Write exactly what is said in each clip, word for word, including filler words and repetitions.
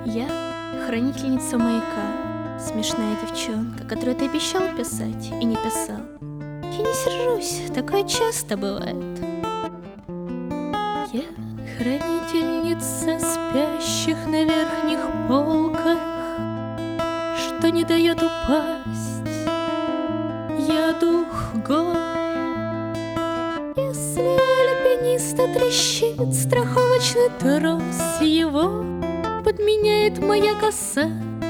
Я хранительница маяка, смешная девчонка, которую ты обещал писать и не писал. Я не сержусь, такое часто бывает. Я хранительница спящих на верхних полках, что не дает упасть. Я дух гор. Если альпиниста трещит страховочный трос, его подменяет моя коса.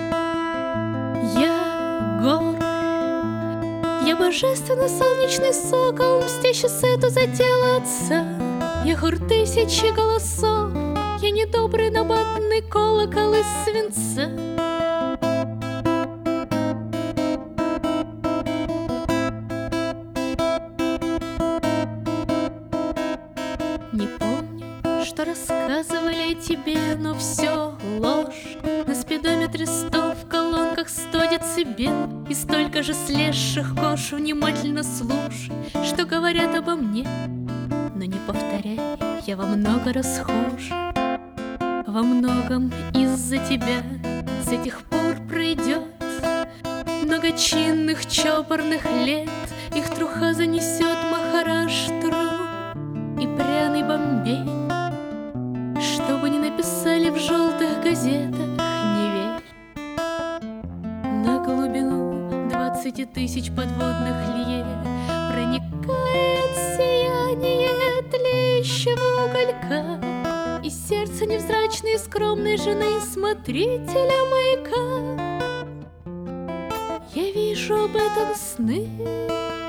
Я гор. Я божественный солнечный сокол, мстящий сету за тело отца. Я хор тысячи голосов, я недобрый набатный колокол из свинца. Не помню, что рассказывали о тебе, но все ложь. На спидометре сто, в колонках сто децибел, и столько же слезших кож. Внимательно слушай, что говорят обо мне, но не повторяй, я во много раз хуже. Во многом из-за тебя с этих пор пройдет много чинных чопорных лет. Их труха занесет Махараштру и пряный Бомбей. Что бы ни написали в желтых газетах, не верь. На глубину двадцати тысяч подводных лье проникает сияние тлеющего уголька, и сердце невзрачной скромной жены смотрителя маяка. Я вижу об этом сны.